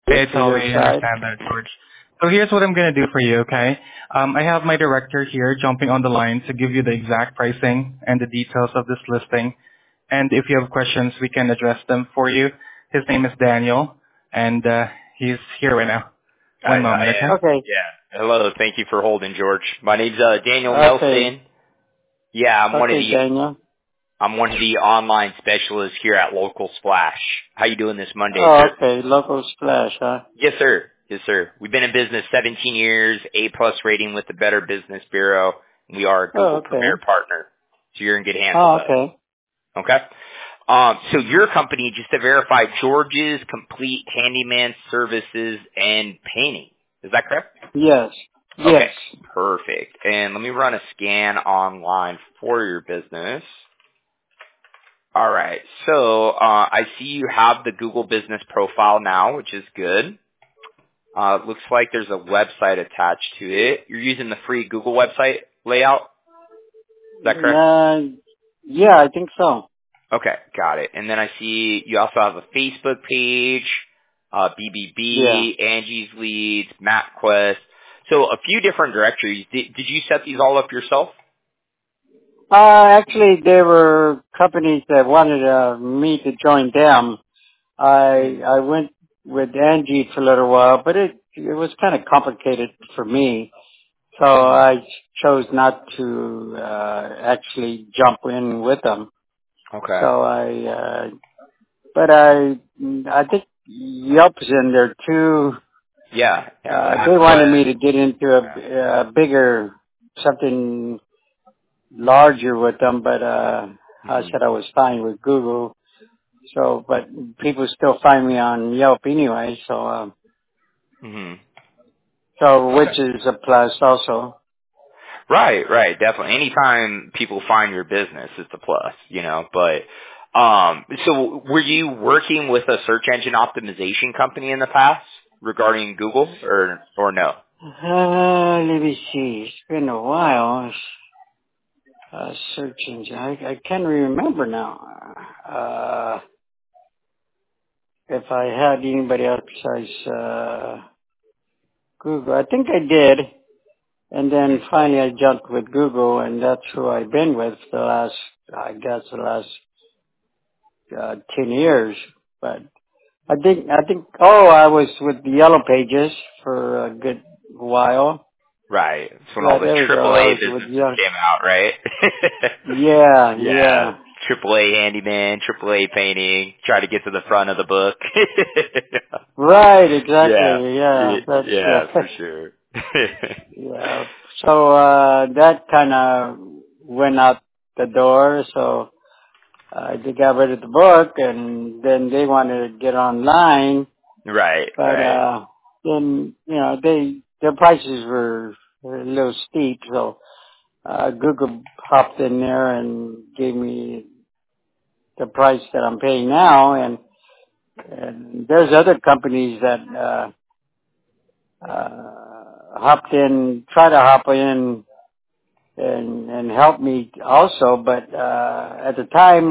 I for your totally side. understand that, George. So here's what I'm going to do for you, okay? I have my director here jumping on the line to give you the exact pricing and the details of this listing. And if you have questions, we can address them for you. His name is Daniel, and he's here right now. One moment, okay? Okay. Yeah. Hello. Thank you for holding, George. My name's Daniel Okay. Nelson. Yeah, I'm one of Okay, Daniel. the online specialists here at Local Splash. How you doing this Monday, Oh, sir? okay. Local Splash, huh? Yes, sir. Yes, sir. We've been in business 17 years, A+ rating with the Better Business Bureau. We are a Oh, Google Premier okay. partner, so you're in good hands with Oh, us. okay. Okay. So your company, just to verify, George's Complete Handyman Services and Painting. Is that correct? Yes. Okay. Yes. Perfect. And let me run a scan online for your business. All right. So I see you have the Google Business profile now, which is good. Looks like there's a website attached to it. You're using the free Google website layout. Is that correct? Yeah, I think so. Okay, got it. And then I see you also have a Facebook page, Yeah. BBB, Angie's Leads, MapQuest. So a few different directories. Did you set these all up yourself? Actually, there were companies that wanted me to join them. I went with Angie for a little while, but it was kind of complicated for me, so Mm-hmm. I chose not to actually jump in with them. Okay. So but I think Yelp's in there too. Yeah. They wanted me MapQuest. to get into a bigger something larger with them, but I Mm-hmm. said I was fine with Google. So, but people still find me on Yelp anyway. So, Mm-hmm. Okay. which is a plus also. Right, definitely. Anytime people find your business, it's a plus, But so were you working with a search engine optimization company in the past regarding Google or no? Let me see. It's been a while. Search engine. I can't remember now. If I had anybody else besides Google, I think I did. And then finally I jumped with Google, and that's who I've been with for the last 10 years. But oh, I was with the Yellow Pages for a good while. Right. It's when Yeah, all the there we go. I AAA was with businesses Yellow. came out, right? Yeah, Yeah. yeah. AAA handyman, AAA painting, try to get to the front of the book. Right, Yeah. exactly. Yeah, that's, Yeah, for sure. yeah. So, that kind of went out the door. So, they got rid of the book, and then they wanted to get online. Right. But, then, their prices were a little steep. So, Google hopped in there and gave me the price that I'm paying now. And there's other companies that, try to hop in and help me also. But, at the time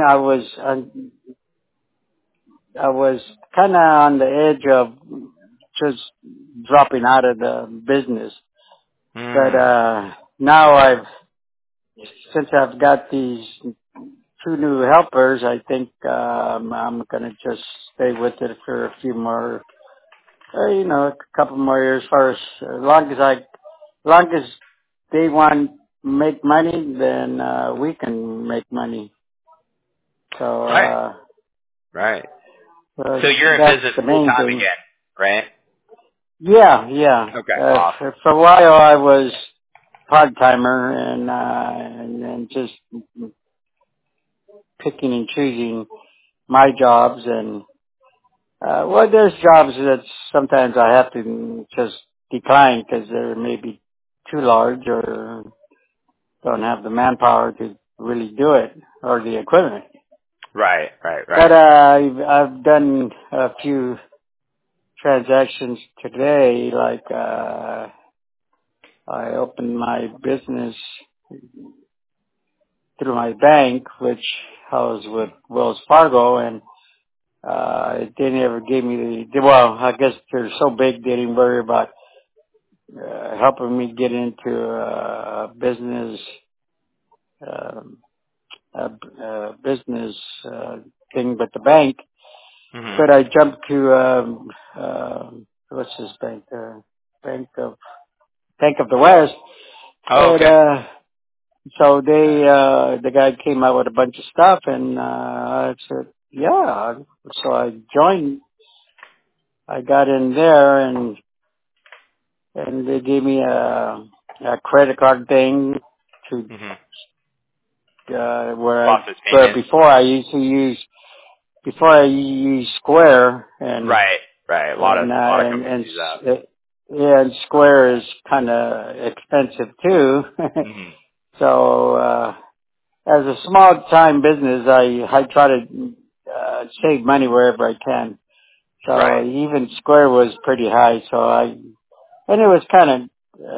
I was kind of on the edge of just dropping out of the business. But, Mm. now since I've got these two new helpers, I think, I'm gonna just stay with it for a few more, a couple more years first. As long as they want to make money, then, we can make money. So, Right. Right. So you're in that's business the full main time thing. again, right? Yeah, yeah. Okay. Awesome. For a while I was part-timer and just picking and choosing my jobs and, there's jobs that sometimes I have to just decline because they're maybe too large or don't have the manpower to really do it or the equipment. Right. But, I've done a few transactions today, like, I opened my business through my bank, which I was with Wells Fargo, and They never gave me well, I guess they're so big they didn't worry about helping me get into business, business thing with the bank. Mhm. But I jumped to, what's this bank? Bank of the West. Oh, And, okay. so the guy came out with a bunch of stuff and, I said, yeah. So I joined, I got in there and they gave me a credit card thing to, Mhm. where Process payments. before I used Square and, Right. Right. A lot of companies use that. yeah, and Square is kind of expensive too. Mhm. So, as a small time business, I try to, save money wherever I can. So Right. even Square was pretty high. And it was kind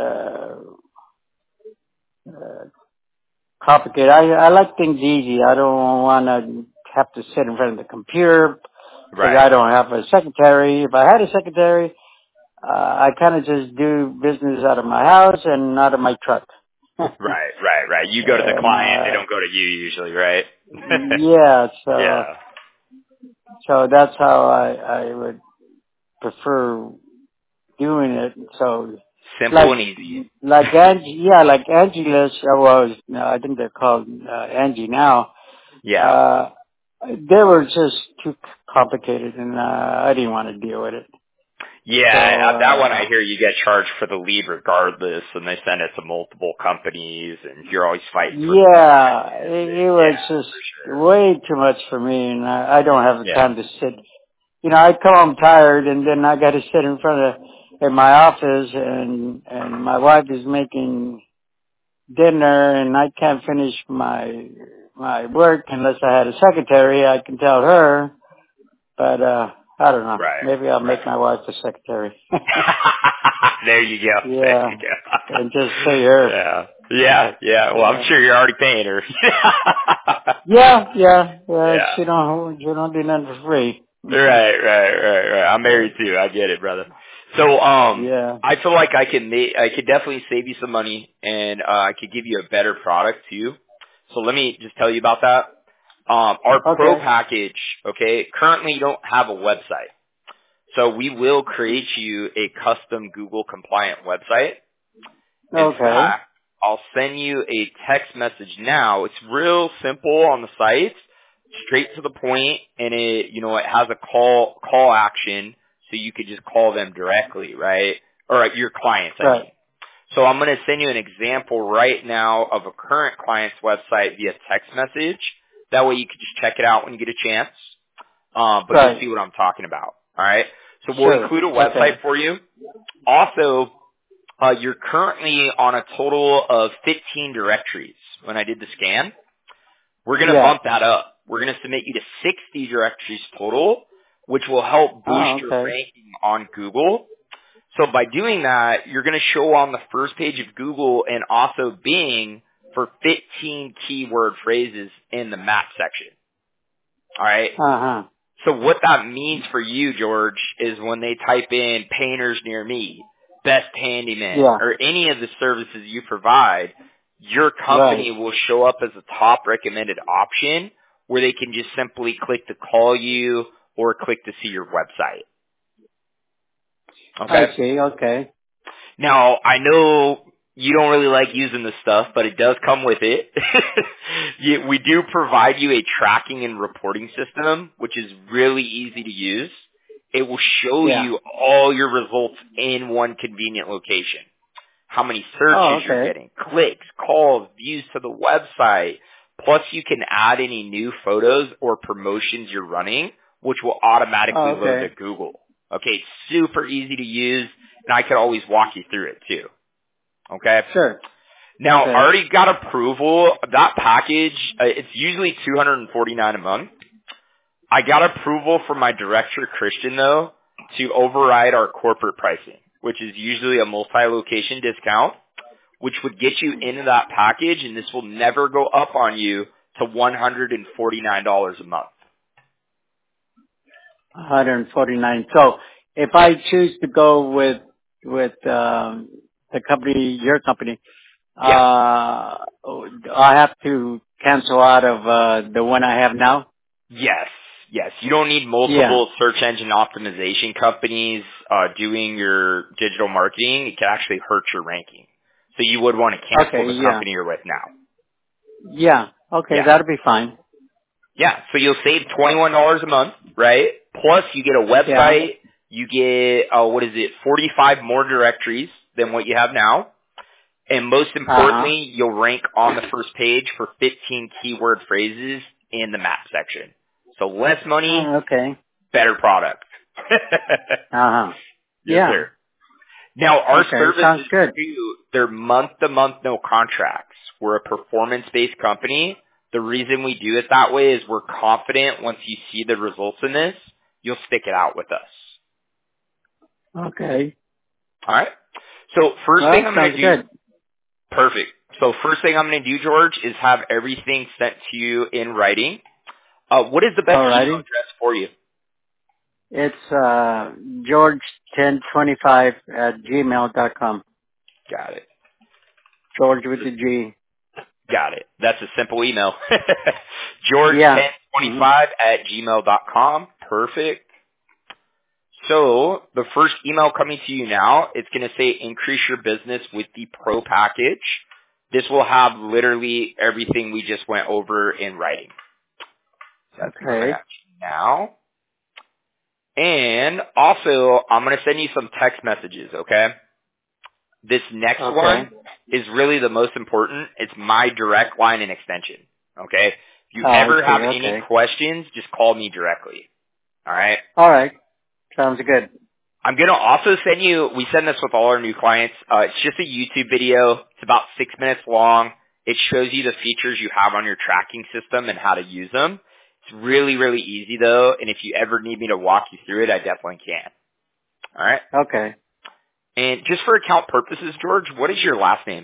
of, complicated. I like things easy. I don't want to have to sit in front of the computer because Right. I don't have a secretary. If I had a secretary, I kind of just do business out of my house and out of my truck. Right. Right. Right. You go to the And client; they don't go to you usually, right? yeah, Yeah. so that's how I would prefer doing it. So Simple like and easy. like Angela's. Well, no, I think they're called Angie now. Yeah. Uh, they were just too complicated, and I didn't want to deal with it. So Yeah, that one I hear you get charged for the lead regardless, and they send it to multiple companies, and you're always fighting for yeah, commissions. it was Yeah, just for sure. way too much for me, and I don't have the Yeah. time to sit. You know, I come home tired, and then I got to sit in front of in my office, and my wife is making dinner, and I can't finish my work unless I had a secretary. I can tell her, but I don't know. Right. Maybe I'll make Right. my wife a secretary. There you go. There Yeah, you go. and just pay her. Yeah. Yeah. Yeah. Well, I'm Yeah, sure you're already paying her. yeah. Yeah. She don't do nothing for free. Right. I'm married too. I get it, brother. So, Yeah. I feel like I could definitely save you some money, and I could give you a better product too. So let me just tell you about that. Our pro Okay. package, okay, currently you don't have a website. So we will create you a custom Google compliant website. In Okay. fact, I'll send you a text message now. It's real simple on the site, straight to the point, and it has a call action, so you could just call them directly, right? Or your clients, I Right. mean. So I'm going to send you an example right now of a current client's website via text message. That way you can just check it out when you get a chance. But you'll Right. see what I'm talking about. All right. So we'll Sure. include a Okay. website for you. Also, you're currently on a total of 15 directories. When I did the scan, we're going to Yeah. bump that up. We're going to submit you to 60 directories total, which will help boost Oh, your okay. ranking on Google. So by doing that, you're going to show on the first page of Google and also Bing for 15 keyword phrases in the map section. All right. Uh-huh. So what that means for you, George, is when they type in painters near me, best handyman, Yeah. or any of the services you provide, your Right. company will show up as a top recommended option where they can just simply click to call you or click to see your website. I Okay? see. Okay. Now, I know you don't really like using this stuff, but it does come with it. We do provide you a tracking and reporting system, which is really easy to use. It will show Yeah. you all your results in one convenient location. How many Oh, searches you're okay. getting, clicks, calls, views to the website. Plus, you can add any new photos or promotions you're running, which will automatically Oh, load to okay. Google. Okay, it's super easy to use, and I could always walk you through it too. Okay? Sure. Now, I Okay. already got approval. That package, it's usually $249 a month. I got approval from my director, Christian, though, to override our corporate pricing, which is usually a multi-location discount, which would get you into that package, and this will never go up on you to $149 a month. 149. So if I choose to go with the company, your company, Yeah. I have to cancel out of the one I have now. Yes. Yes. You don't need Yeah. multiple search engine optimization companies doing your digital marketing. It can actually hurt your ranking. So you would want to cancel Okay. the Yeah. company you're with now. Yeah. Okay. Yeah. That'll be fine. Yeah. So you'll save $21 a month, right? Plus you get a Yeah. website. You get, 45 more directories than what you have now. And most Uh-huh. importantly, you'll rank on the first page for 15 keyword phrases in the map section. So less money, Okay. better product. Uh-huh. Yes, Yeah. sir. Now, our Okay. Sounds services good. too, they're month-to-month, no contracts. We're a performance-based company. The reason we do it that way is we're confident once you see the results in this, you'll stick it out with us. Okay. All right? So first thing Well, I'm going sounds to do, good. perfect. So first thing I'm going to do, George, is have everything sent to you in writing. What is the best email Alrighty. address for you? It's George1025 at gmail.com. Got it. George with the G. Got it. That's a simple email. Yeah. Hmm. George1025 at gmail.com. Perfect. So the first email coming to you now, it's going to say increase your business with the pro package. This will have literally everything we just went over in writing. So that's coming Okay. at you now. And also, I'm going to send you some text messages, okay? This next Okay. one is really the most important. It's my direct line and extension, okay? If you Oh, I ever see. have any Okay. questions, just call me directly, all right? All right. Sounds good. I'm going to also send you, we send this with all our new clients. It's just a YouTube video. It's about 6 minutes long. It shows you the features you have on your tracking system and how to use them. It's really, really easy though. And if you ever need me to walk you through it, I definitely can. All right. Okay. And just for account purposes, George, what is your last name?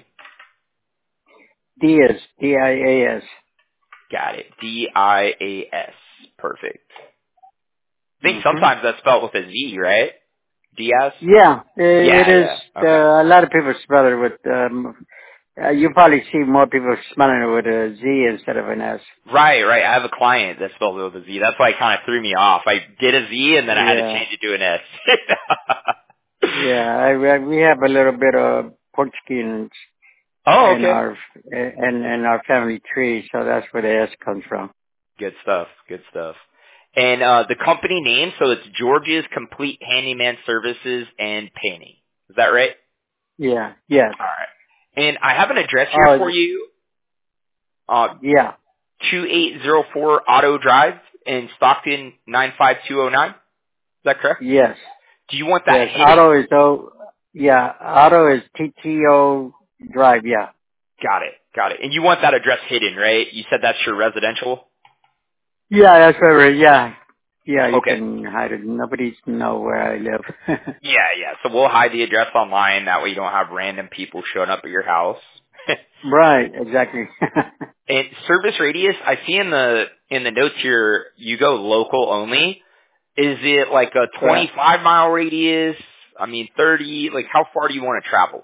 Diaz. D-I-A-S. Got it. D-I-A-S. Perfect. I think Mm-hmm. sometimes that's spelled with a Z, right? Diaz? Yeah, it Yeah, is. yeah. Okay. A lot of people spell it with, you probably see more people spelling it with a Z instead of an S. Right, right. I have a client that spells it with a Z. That's why it kind of threw me off. I did a Z and then I had to Yeah. change it to an S. Yeah, we have a little bit of Portuguese Oh, in okay. our in our family tree, so that's where the S comes from. Good stuff. Good stuff. And the company name, so it's George's Complete Handyman Services and Painting. Is that right? Yeah. Yes. All right. And I have an address here Oh, for you. yeah. 2804 Auto Drive in Stockton 95209. Is that correct? Yes. Do you want that Yes. hidden? Auto is TTO Drive. Yeah. Got it. Got it. And you want that address hidden, right? You said that's your residential? Yeah, that's right. Yeah. Yeah, you Okay. can hide it. Nobody's know where I live. Yeah, yeah. So we'll hide the address online. That way you don't have random people showing up at your house. Right. Exactly. And service radius, I see in the notes here, you go local only. Is it like a Right. 25-mile radius? I mean, 30? Like, how far do you want to travel?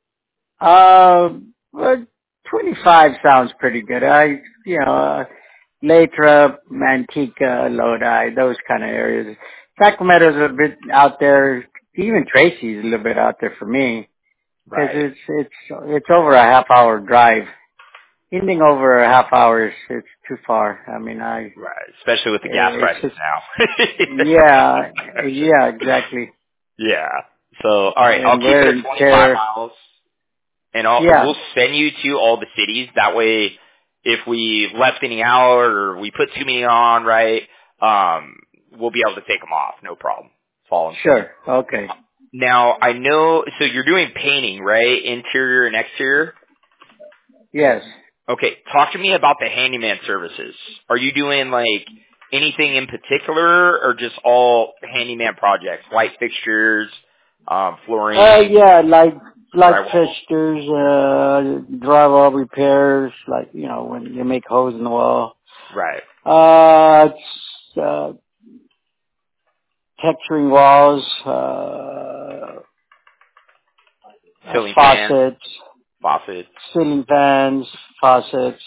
Well, 25 sounds pretty good. Lathrop, Manteca, Lodi, those kind of areas. Sacramento's a bit out there. Even Tracy's a little bit out there for me because Right. it's over a half hour drive. Anything over a half hour is it's too far. I mean, Right. Especially with the gas it's prices just yeah, now. yeah, exactly. Yeah. So, all right, I'll And keep it wear at and 25 tear. miles, and Yeah, we'll send you to all the cities. That way, if we left any out or we put too many on, right, we'll be able to take them off. No problem. That's all I'm saying. sure. Okay. Now, I know, so you're doing painting, right? Interior and exterior? Yes. Okay, talk to me about the handyman services. Are you doing, like, anything in particular or just all handyman projects? Light fixtures, flooring, Yeah, like drywall? fixtures, drywall repairs, like, when you make holes in the wall. Right. It's, texturing walls, Ceiling fans, faucets, faucets. ceiling fans, faucets,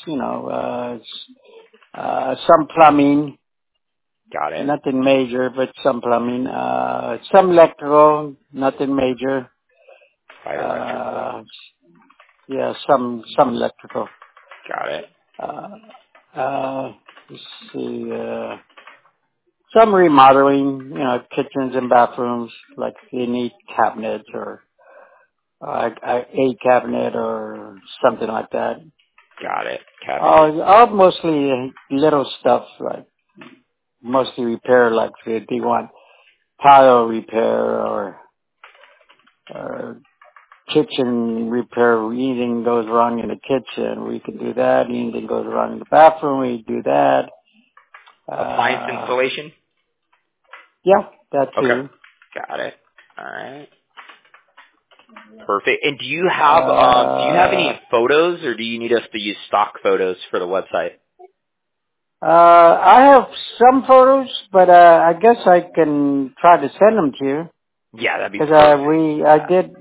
some plumbing, Got it. nothing major, but some plumbing, some electrical, nothing major. Fire electrical. Yeah, some electrical. Got it. Let's see, some remodeling, kitchens and bathrooms, like you need cabinets or a cabinet or something like that. Got it. Cabinet. All mostly little stuff, like mostly repair, like if they want tile repair or kitchen repair. Anything goes wrong in the kitchen, we can do that. Anything goes wrong in the bathroom, we do that. Appliance installation? Yeah, that Okay. too. Got it. All right. Perfect. And do you have any photos, or do you need us to use stock photos for the website? I have some photos, but I guess I can try to send them to you. Yeah, that'd be Because perfect.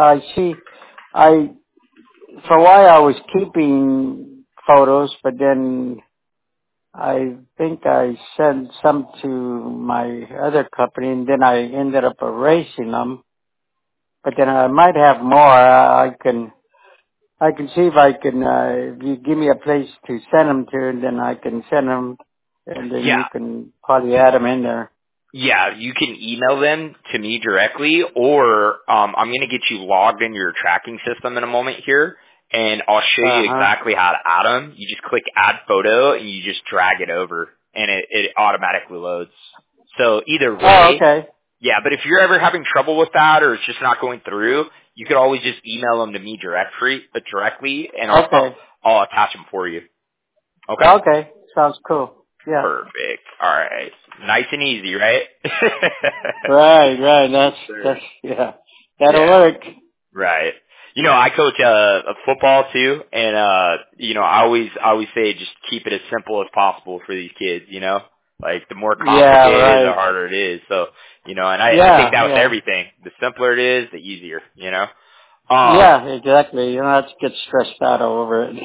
for a while I was keeping photos, but then I think I sent some to my other company, and then I ended up erasing them. But then I might have more. I can see if I can, if you give me a place to send them to, and then I can send them, and then Yeah. you can probably add them in there. Yeah, you can email them to me directly, or I'm going to get you logged into your tracking system in a moment here, and I'll show you Uh-huh. exactly how to add them. You just click Add Photo, and you just drag it over, and it automatically loads. So either Oh, way, okay. yeah, but if you're ever having trouble with that, or it's just not going through, you could always just email them to me directly, and Okay. I'll attach them for you. Okay? Okay. Sounds cool. Yeah. Perfect. All right. Nice and easy, right? Right. Yes, sir. Yeah. That'll Yeah, work. right. I coach a football too, and I always say just keep it as simple as possible for these kids. Like the more Yeah, complicated, the right. harder it is. So, and I think that with Yeah. everything, the simpler it is, the easier. Um, Yeah, exactly. You don't have to get stressed out over it.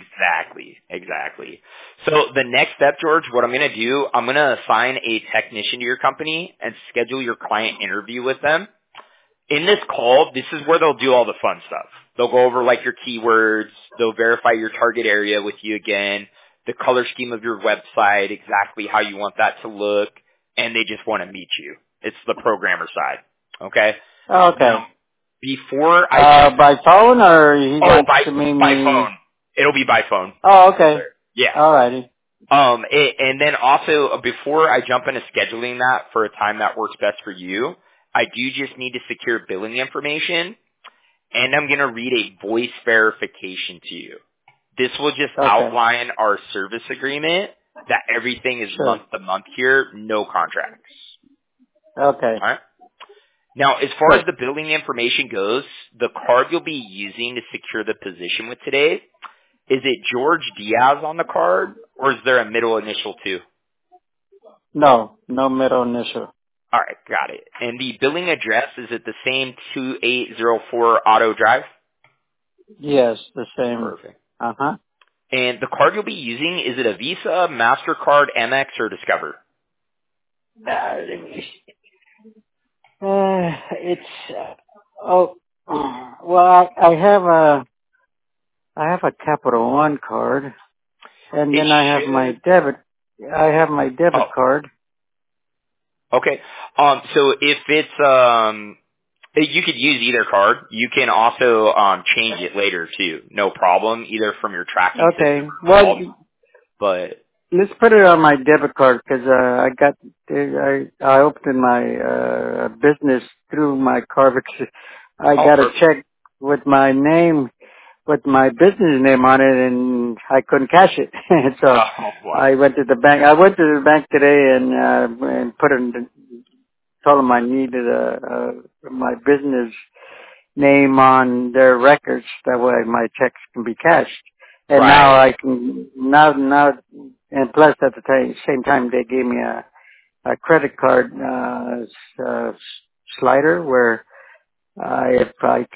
Exactly. So the next step, George, what I'm going to do, I'm going to assign a technician to your company and schedule your client interview with them. In this call, this is where they'll do all the fun stuff. They'll go over like your keywords, they'll verify your target area with you again, the color scheme of your website, exactly how you want that to look, and they just want to meet you. It's the programmer side. Okay? Okay. Now, before I By phone, or he Oh, wants to meet by me? phone. It'll be by phone. Oh, okay. Yeah. Alrighty. And then also before I jump into scheduling that for a time that works best for you, I do just need to secure billing information, and I'm going to read a voice verification to you. This will just Okay. outline our service agreement, that everything is Sure. month to month here, no contracts. Okay. All right? Now, as far Good. as the billing information goes, the card you'll be using to secure the position with today, is it George Diaz on the card, or is there a middle initial too? No middle initial. All right, got it. And the billing address, is it the same 2804 Auto Drive? Yes, the same. Perfect. Uh-huh. And the card you'll be using, is it a Visa, MasterCard, Amex, or Discover? It's well, I have a Capital One card, and It then I have my should. debit. I have my debit Oh, card. okay. So if it's you could use either card. You can also change it later too. No problem, either from your tracking Okay. system or call. Well, But let's put it on my debit card because I opened my business through my card because I oh, got a perfect. check with my name, with my business name on it, and I couldn't cash it. So Oh, wow. I went to the bank. I went to the bank today and put in, told them I needed my business name on their records. That way my checks can be cashed. And now Right. I can, and plus at the same time they gave me a credit card slider where if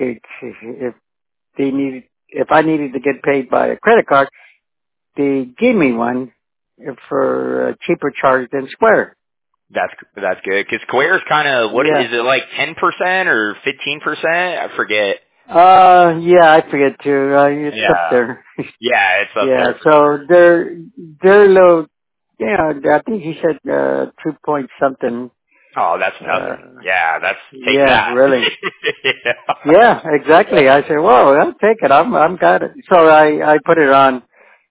I needed to get paid by a credit card, they gave me one for a cheaper charge than Square. That's good. Because Square's kind of, what Yeah. is it, like 10% or 15%? I forget. Yeah, I forget too. It's up Yeah. there. Yeah, it's up Yeah, there for so sure. they're low. Yeah, I think he said 2 point something. Oh, that's nothing. Yeah, take Yeah, that. really. Yeah. Yeah, exactly. I said, "Whoa, I'll take it. I'm got it." So I put it on.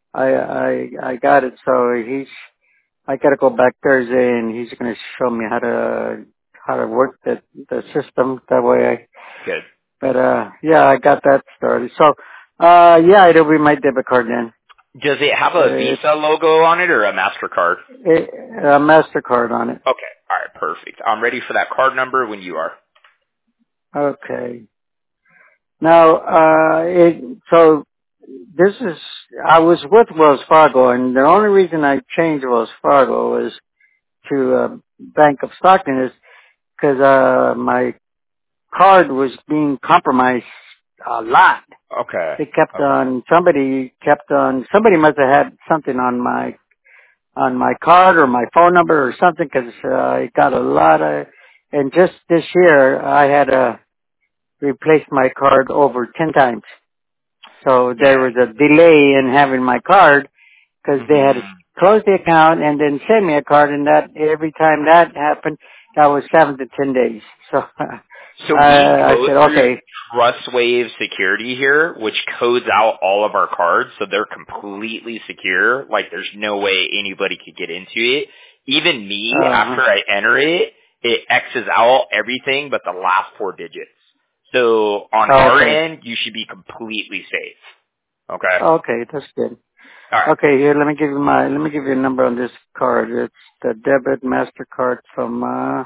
I got it. So I got to go back Thursday, and he's going to show me how to work the system. That way, Good. yeah, I got that started. So, yeah, it'll be my debit card then. Does it have a It's Visa logo on it or a MasterCard? a Mastercard on it. Okay. All right. Perfect. I'm ready for that card number when you are. Okay. Now, so this is, I was with Wells Fargo, and the only reason I changed Wells Fargo was to Bank of Stockton is because my card was being compromised a lot. Okay. They kept Okay. on, somebody must have had something on my card or my phone number or something because I got a lot of, and just this year I had to replace my card over 10 times. So there Yeah. was a delay in having my card because they had to Hmm. close the account and then send me a card, and that every time that happened, that was 7 to 10 days. So So we I go said, through okay, TrustWave security here, which codes out all of our cards, so they're completely secure. Like there's no way anybody could get into it. Even me, after I enter it, it X's out everything but the last 4 digits. So on our okay, end, you should be completely safe. Okay. okay, that's good. All right. Okay, here, let me give you a number on this card. It's the debit MasterCard from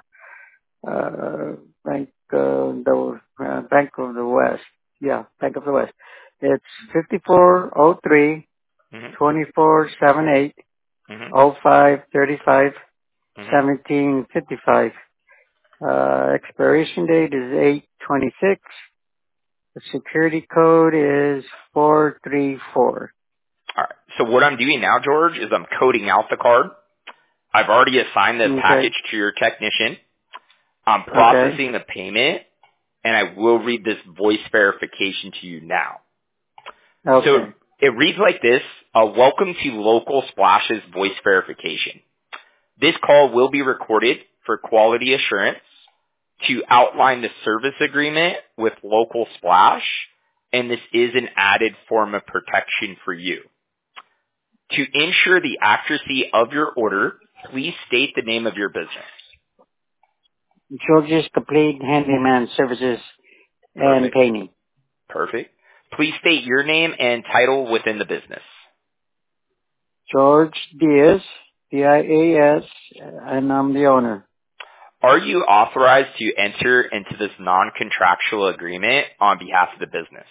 Bank of the West. Yeah, Bank of the West. It's 5403 Mhm. 2478 Mhm. 0535 Mhm. 1755. Expiration date is 826. The security code is 434. All right. So what I'm doing now, George, is I'm coding out the card. I've already assigned the Okay. package to your technician. I'm Okay. processing the payment, and I will read this voice verification to you now. So Okay. it reads like this: welcome to Local Splash's voice verification. This call will be recorded for quality assurance to outline the service agreement with Local Splash, and this is an added form of protection for you. To ensure the accuracy of your order, please state the name of your business. George's Complete Handyman Services and Perfect. Painting. Perfect. Please state your name and title within the business. George Diaz, Dias, and I'm the owner. Are you authorized to enter into this non-contractual agreement on behalf of the business?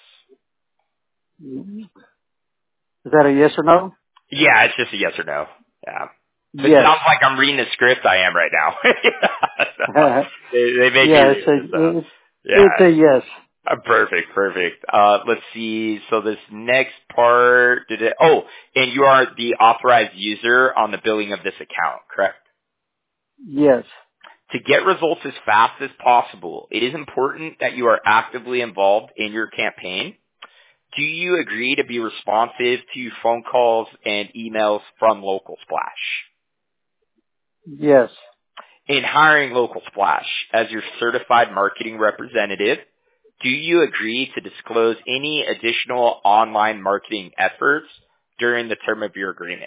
Is that a yes or no? Yeah, it's just a yes or no. Yeah. If it Yes. sounds like I'm reading the script, I am right now. So, they make me Yeah, read this, so. it's Yeah. a yes. Perfect. Let's see. So this next part, and you are the authorized user on the billing of this account, correct? Yes. To get results as fast as possible, it is important that you are actively involved in your campaign. Do you agree to be responsive to phone calls and emails from Local Splash? Yes. In hiring Local Splash as your certified marketing representative, do you agree to disclose any additional online marketing efforts during the term of your agreement?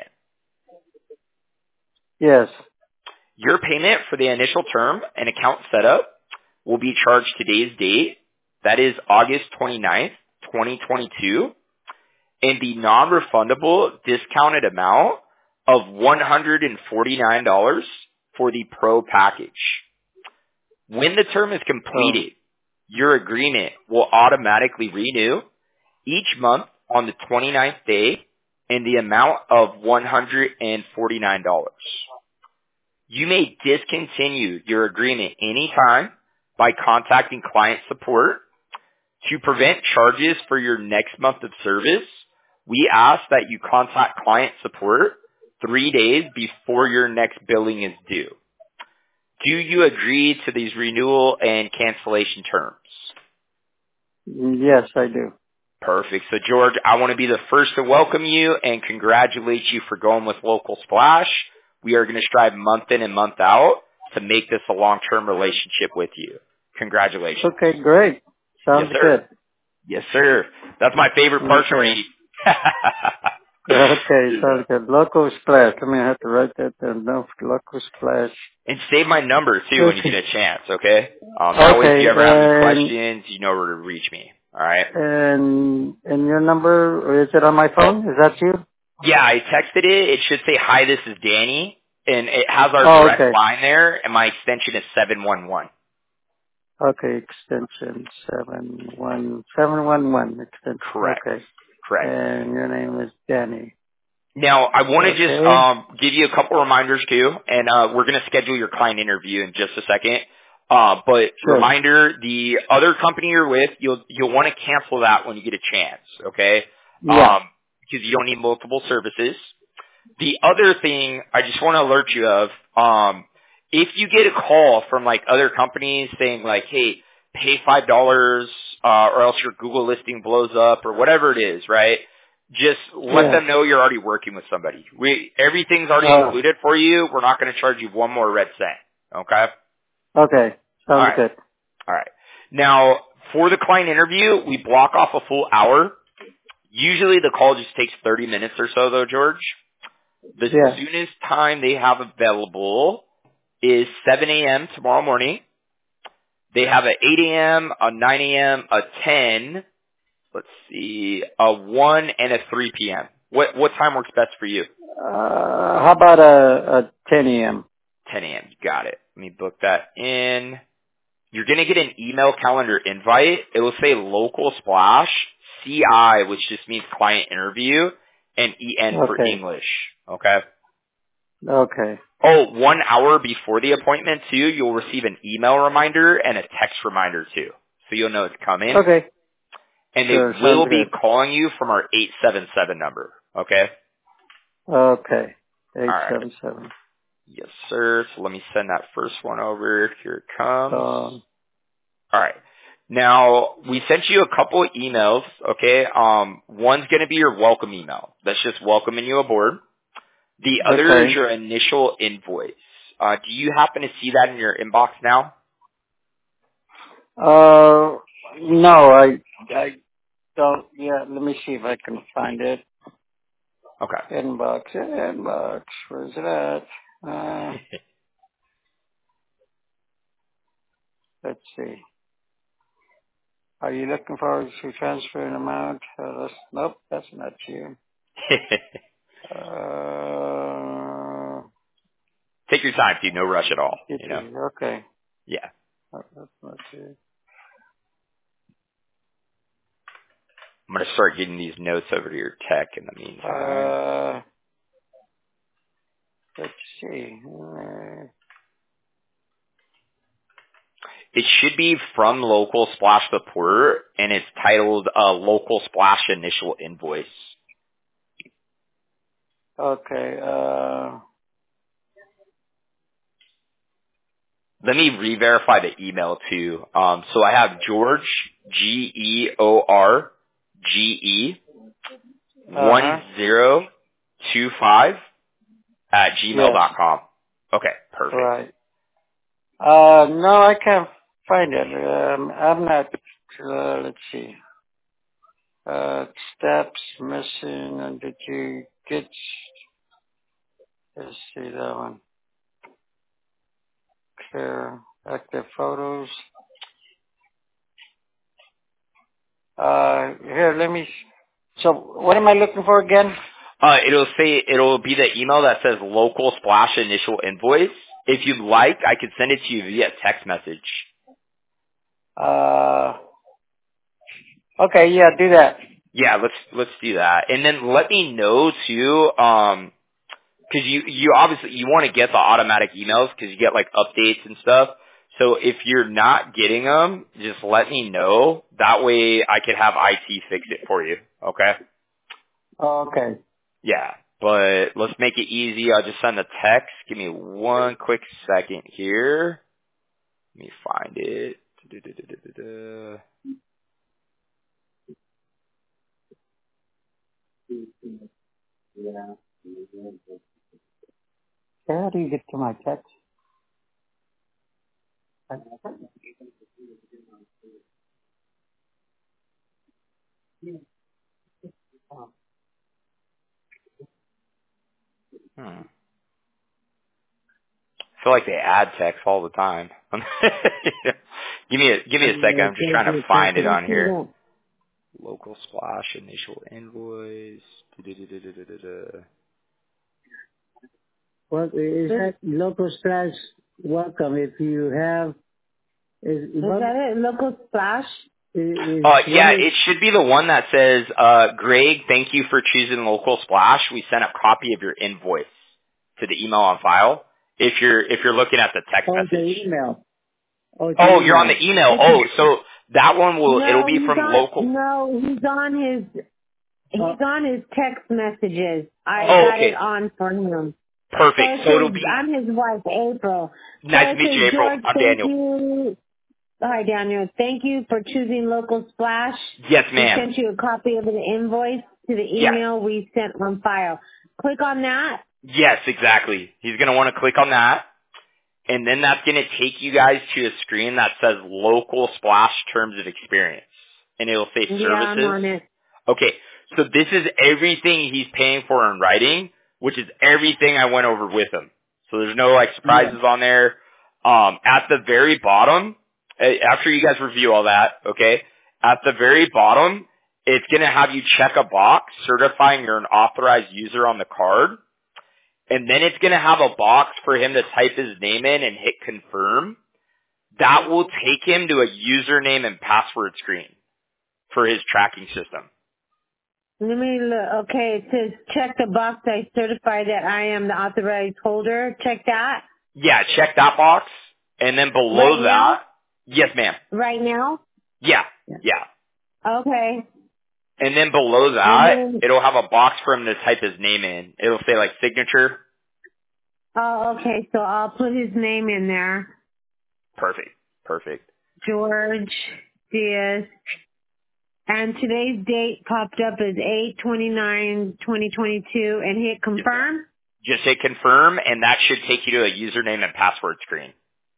Yes. Your payment for the initial term and account setup will be charged today's date, that is August 29th, 2022, and the non-refundable discounted amount of $149 for the Pro package. When the term is Oh. completed, your agreement will automatically renew each month on the 29th day in the amount of $149. You may discontinue your agreement anytime by contacting client support. To prevent charges for your next month of service, we ask that you contact client support 3 days before your next billing is due. Do you agree to these renewal and cancellation terms? Yes, I do. Perfect. So George, I want to be the first to welcome you and congratulate you for going with Local Splash. We are going to strive month in and month out to make this a long-term relationship with you. Congratulations. Okay, great. Sounds Yes, sir. good. Yes, sir. That's my favorite part to Okay. read. Okay, sounds good. Local Splash. I mean, I have to write that down. No, Local Splash. And save my number too when you Okay. get a chance, okay? That way if you Okay, ever have any questions, you know where to reach me. Alright? and your number, is it on my phone? Is that you? Yeah, I texted it. It should say, hi, this is Danny. And it has our Oh, direct okay. line there, and my extension is 711. Okay, extension 711 extension. Correct. Okay. Correct. And your name is Danny. Now, I want to just Okay. give you a couple reminders too, and we're going to schedule your client interview in just a second. But Sure. reminder, the other company you're with, you'll want to cancel that when you get a chance, okay? Yeah. Because you don't need multiple services. The other thing I just want to alert you of, if you get a call from like other companies saying like, hey, pay $5, or else your Google listing blows up or whatever it is, right? Just let Yeah. them know you're already working with somebody. Everything's already Oh. included for you. We're not going to charge you one more red cent. Okay? Okay. All Sounds right. good. All right. Now, for the client interview, we block off a full hour. Usually the call just takes 30 minutes or so though, George. The Yeah. soonest time they have available is 7 a.m. tomorrow morning. They have a 8 a.m., a 9 a.m., a 10, let's see, a 1, and a 3 p.m. What time works best for you? How about a 10 a.m.? 10 a.m. You got it. Let me book that in. You're going to get an email calendar invite. It will say Local Splash, CI, which just means client interview, and EN for Okay. English. Okay? Okay. Oh, 1 hour before the appointment too, you'll receive an email reminder and a text reminder too. So you'll know it's coming. Okay. And Sure. they will Sounds be good. calling you from our 877 number. Okay? Okay. Alright. 877. Yes, sir. So let me send that first one over. Here it comes. Alright. Now, we sent you a couple of emails, okay? One's gonna be your welcome email. That's just welcoming you aboard. The other is Okay. your initial invoice. Do you happen to see that in your inbox now? No, I don't. Yeah, let me see if I can find it. Okay. Inbox. Where's it at? Let's see. Are you looking forward to transfer an amount? Nope, that's not you. Take your time, dude. No rush at all. You know? Okay. Yeah. That's not you. I'm gonna start getting these notes over to your tech in the meantime. Let's see. It should be from Local Splash Support, and it's titled Local Splash Initial Invoice. Okay. Let me re-verify the email too. So I have George, George, 1025 at Yes. gmail.com. Okay, perfect. Right. No, I can't find it. I'm not. Let's see. Steps missing. And did you get? Let's see that one. Clear active photos. Here, let me. So, what am I looking for again? It'll be the email that says Local Splash Initial Invoice. If you'd like, I could send it to you via text message. Okay, yeah, do that. Yeah, let's do that. And then let me know too, because you obviously you want to get the automatic emails because you get like updates and stuff. So if you're not getting them, just let me know. That way I could have IT fix it for you. Okay? Okay. Yeah. But let's make it easy. I'll just send a text. Give me one quick second here. Let me find it. Da-da-da-da-da-da. Yeah. How do you get to my text? I feel like they add text all the time. give me a second. I'm just trying to find it on here. Local splash initial invoice. Da-da-da-da-da-da-da. What is that? Local Splash welcome. If you have, is that it? Local Splash? Yeah, it should be the one that says, Greg, thank you for choosing Local Splash. We sent a copy of your invoice to the email on file. If you're looking at the text message. The email. Oh, you're on the email. Oh, so that one it'll be from local. No, he's on his text messages. I Oh, got okay. it on for him. Perfect. So it'll be. I'm his wife, April. Nice to meet you, April. George, I'm thank Daniel. you. Hi, Daniel. Thank you for choosing Local Splash. Yes, ma'am. We sent you a copy of the invoice to the email we sent on file. Click on that. Yes, exactly. He's going to want to click on that. And then that's going to take you guys to a screen that says Local Splash Terms of Experience. And it'll say Services. Yeah, I'm on it. Okay, so this is everything he's paying for in writing, which is everything I went over with him. So there's no like surprises on there. At the very bottom, after you guys review all that, okay, at the very bottom, it's going to have you check a box certifying you're an authorized user on the card. And then it's going to have a box for him to type his name in and hit confirm. That will take him to a username and password screen for his tracking system. Let me look. Okay, it says check the box. I certify that I am the authorized holder. Check that. Yeah, check that box. And then below that. Yes, ma'am. Right now? Yeah. Okay. And then below that, it'll have a box for him to type his name in. It'll say like signature. Oh, okay. So I'll put his name in there. Perfect. George Diaz. And today's date popped up as 8/29/2022 and hit confirm. Just hit confirm and that should take you to a username and password screen.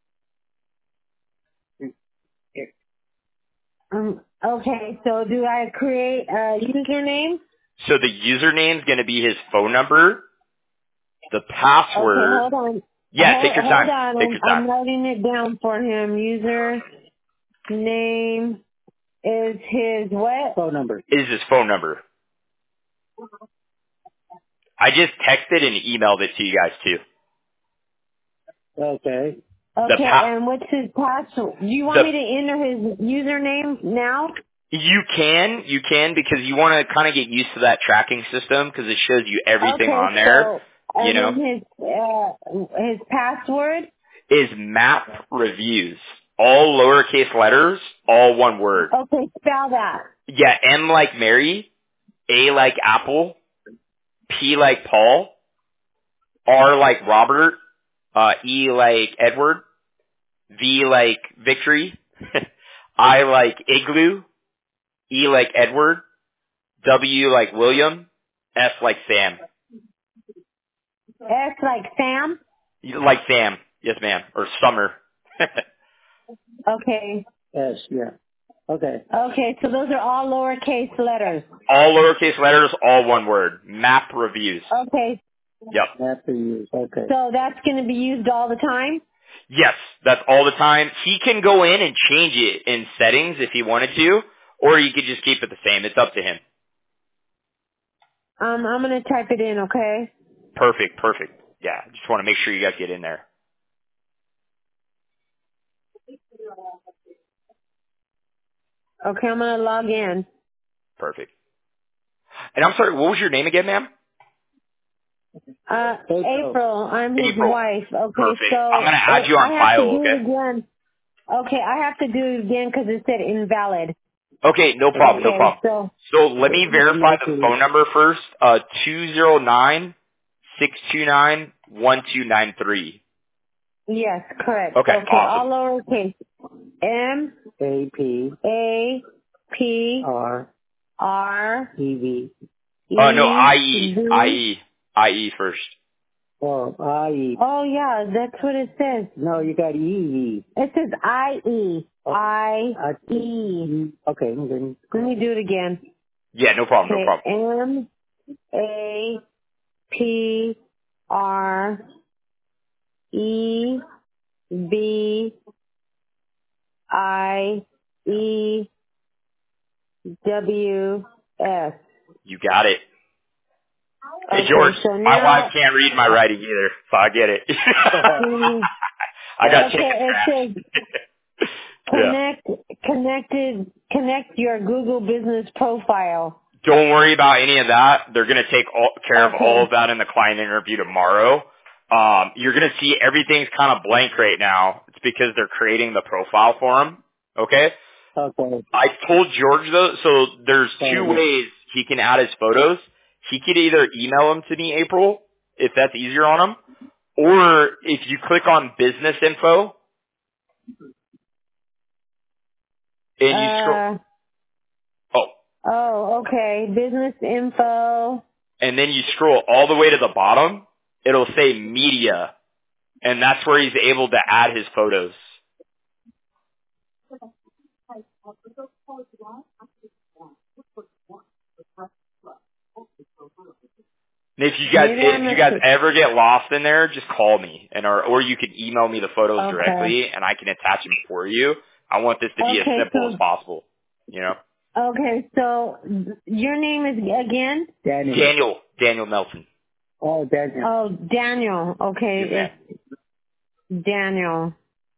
Okay, so do I create a username? So the username is going to be his phone number. The password. Okay, hold on. Yeah, take your time. Hold on. Take your time. I'm writing it down for him. User name is his what? Phone number. Is his phone number. I just texted and emailed it to you guys too. Okay. Okay, and what's his password? Do you want me to enter his username now? You can because you want to kind of get used to that tracking system because it shows you everything on there. So, and then his password is map reviews. All lowercase letters, all one word. Okay, spell that. Yeah, M like Mary, A like Apple, P like Paul, R like Robert, E like Edward, V like Victory, I like Igloo, E like Edward, W like William, S like Sam. S like Sam? Like Sam, yes ma'am, or Summer. Okay. S, yeah. Okay. Okay, so those are all lowercase letters. All lowercase letters, all one word. Map reviews. Okay. Yep. Map reviews, okay. So that's going to be used all the time? Yes, that's all the time. He can go in and change it in settings if he wanted to, or he could just keep it the same. It's up to him. I'm going to type it in, okay? Perfect. Yeah, just want to make sure you guys get in there. Okay, I'm going to log in. Perfect. And I'm sorry, what was your name again, ma'am? April. I'm his April. wife. Okay, Perfect. so I'm going to add you on I have to file, do okay? it again. Okay, I have to do it again because it said invalid. Okay, no problem, no Okay, problem. So let me verify the phone number first. 209-629-1293. Yes, correct. Okay, Okay, awesome. all lowercase. M-A-P-R-R-E-V. No, IE first. Oh, I-E. Oh, yeah, that's what it says. No, you got E-E. It says I-E. Oh, I-E. Okay, then. Let me do it again. Yeah, no problem, no Okay, problem. M-A-P-R-E-V-I-E-W-S. You got it. Hey, Okay, George, so my wife now... can't read my writing either, so I get it. I got chicken it says scratch. Yeah. connect your Google business profile. Don't worry about any of that. They're going to take care of all of Okay. that in the client interview tomorrow. You're going to see everything's kind of blank right now. It's because they're creating the profile for him. Okay? Okay. I told George though, so there's two ways he can add his photos. He could either email them to me, April, if that's easier on him, or if you click on business info and you scroll, Okay. Business info. and then you scroll all the way to the bottom, it'll say media, and that's where he's able to add his photos. And if you guys ever get lost in there, just call me, or you can email me the photos directly, and I can attach them for you. I want this to be as simple as possible. You know. Okay, so your name is again? Daniel Nelson. Oh, Daniel. Oh, Daniel. Okay, Yes, it's Daniel.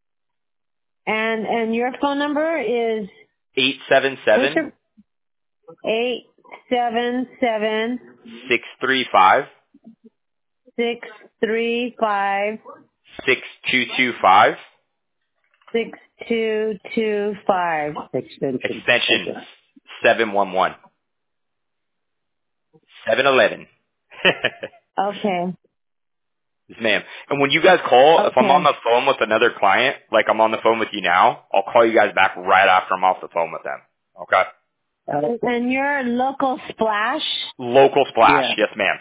And your phone number is 877 877 635 635 6225 6225. extension 711 711. Okay. Yes, ma'am. And when you guys call, if I'm on the phone with another client, like I'm on the phone with you now, I'll call you guys back right after I'm off the phone with them. Okay? And you're local Splash? Local Splash. Yes, ma'am.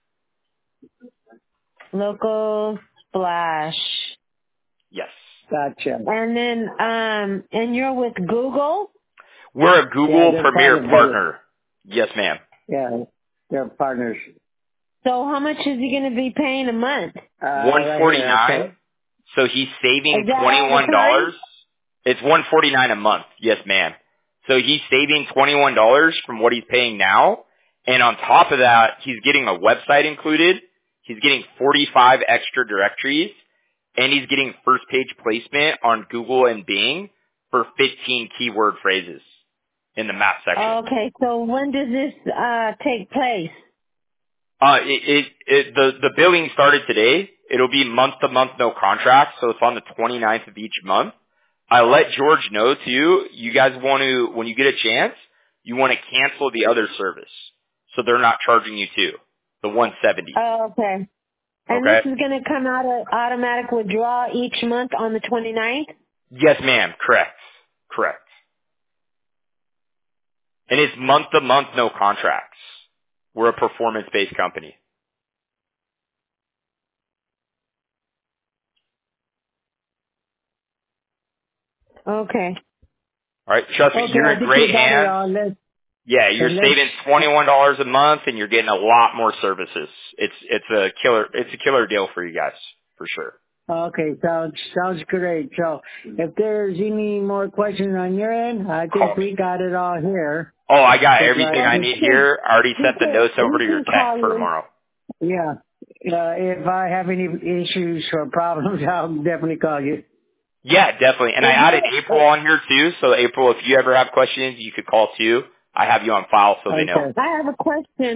Local Splash. Yes. Gotcha. And then, and you're with Google? We're a Google Premier partner. Yes, ma'am. Yeah, they're partners. So how much is he going to be paying a month? $149. So he's saving $21. It's $149 a month. Yes, ma'am. So he's saving $21 from what he's paying now. And on top of that, he's getting a website included. He's getting 45 extra directories. And he's getting first page placement on Google and Bing for 15 keyword phrases in the map section. Okay, so when does this take place? The billing started today. It'll be month to month, no contract. So it's on the 29th of each month. I let George know too. You guys want to, when you get a chance, you want to cancel the other service. So they're not charging you too. The 170. Oh, okay. And this is going to come out of automatic withdrawal each month on the 29th? Yes, ma'am. Correct. And it's month to month, no contracts. We're a performance-based company. Okay. All right, trust me, you're in great hands. Yeah, you're saving $21 a month, and you're getting a lot more services. It's a killer deal for you guys, for sure. Okay, sounds great. So, if there's any more questions on your end, I think we got it all here. Oh, I got everything I need here. I already sent the notes over to your tech for tomorrow. Yeah. If I have any issues or problems, I'll definitely call you. Yeah, definitely. And I added April on here too. So April, if you ever have questions, you could call too. I have you on file so they know. I have a question.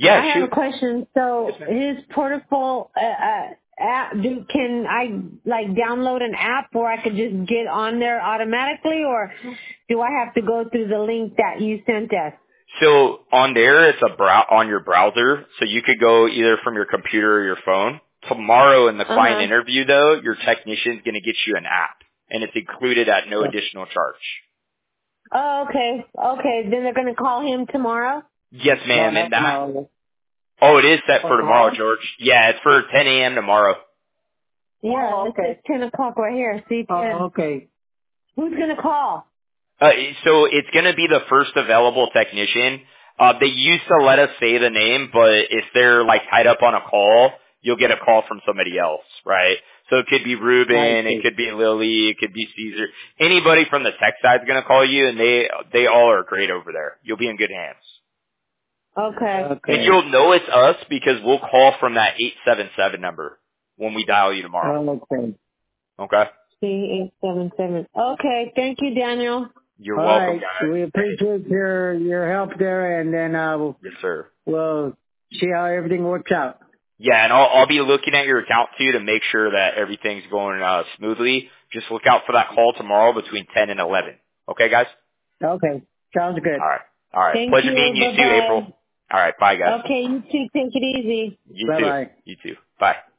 Yeah, I have shoot. a question. So his portable app, can I like download an app or I could just get on there automatically, or do I have to go through the link that you sent us? So on there, it's on your browser, so you could go either from your computer or your phone. Tomorrow in the client interview, though, your technician's going to get you an app, and it's included at no additional charge. Oh, okay. Okay, then they're going to call him tomorrow? Yes, ma'am. No, And that. tomorrow. Oh, it is set for tomorrow, Tomorrow? George. Yeah, it's for 10 a.m. tomorrow. Yeah, it says 10 o'clock right here. See, 10. Oh, okay. Who's going to call? So it's going to be the first available technician. They used to let us say the name, but if they're like tied up on a call, you'll get a call from somebody else, right? So it could be Ruben, it could be Lily, it could be Caesar. Anybody from the tech side is going to call you, and they all are great over there. You'll be in good hands. Okay. And you'll know it's us because we'll call from that 877 number when we dial you tomorrow. Okay. Okay? C877. Okay, thank you, Daniel. You're All welcome, right. guys. We appreciate your help there, and then Yes, sir. we'll see how everything works out. Yeah, and I'll be looking at your account too to make sure that everything's going smoothly. Just look out for that call tomorrow between 10 and 11. Okay, guys? Okay. Sounds good. All right. All right. Thank Pleasure you. meeting you too, Bye-bye. April. All right. Bye, guys. Okay, you too. Take it easy. You Bye-bye. too. You too. Bye.